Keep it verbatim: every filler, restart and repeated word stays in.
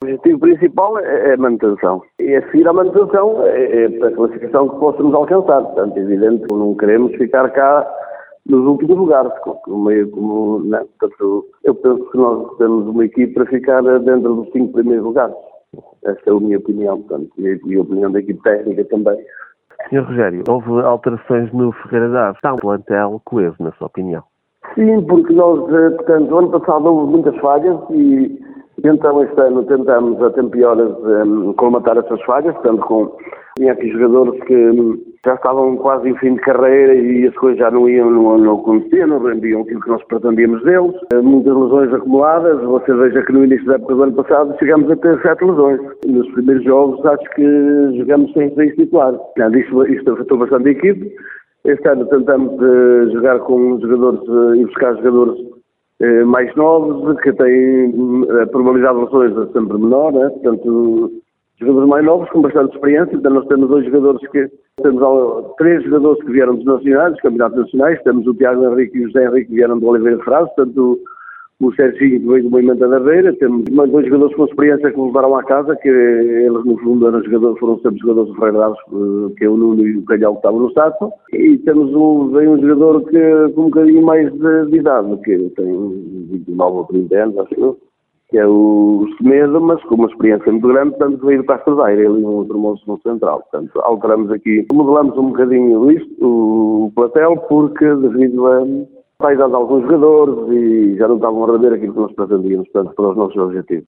objetivo principal é a manutenção. E a seguir à manutenção é a classificação que possamos alcançar. Portanto, é evidente que não queremos ficar cá nos últimos lugares. Como, como, não, portanto, eu penso que nós temos uma equipe para ficar dentro dos cinco primeiros lugares. Esta é a minha opinião, portanto, e a opinião da equipe técnica também. senhor Rogério, houve alterações no Ferreira Daves. Está um plantel coeso, na sua opinião? Sim, porque nós, portanto, o ano passado houve muitas falhas e então este ano tentamos a tempo e horas um, colmatar essas falhas, portanto, com, tinha aqui jogadores que um, já estavam quase em fim de carreira e as coisas já não iam, não, não aconteciam, não rendiam aquilo que nós pretendíamos deles. Muitas lesões acumuladas, você veja que no início da época do ano passado chegamos a ter sete lesões. Nos primeiros jogos acho que jogamos sem seis titulares. Isto, isto afetou bastante a equipe. Este ano tentamos uh, jogar com jogadores uh, e buscar jogadores uh, mais novos, que têm uh, a probabilidade de lesões é sempre menor, né? Portanto, jogadores mais novos com bastante experiência. Então nós temos dois jogadores que temos uh, três jogadores que vieram dos nacionais, dos campeonatos nacionais. Temos o Tiago Henrique e o José Henrique que vieram do Oliveira de Frades, portanto o Serginho que veio do Movimento da Beira. Temos mais dois jogadores com experiência que levaram à casa, que eles no fundo eram jogadores, foram sempre jogadores do Ferreira Daves, que é o Nuno e o Calhau que estavam no Sato. E temos um, veio um jogador que, com um bocadinho mais de, de idade, que tem vinte e nove ou trinta anos, acho eu, que é o Semedo, mas com uma experiência muito grande, portanto veio do Castro Daire, ele um outro moço no central. Portanto, alteramos aqui, modelamos um bocadinho isto, o platel, porque devido a saída de alguns jogadores e já não estavam a render aquilo que nós pretendíamos, portanto, para os nossos objetivos.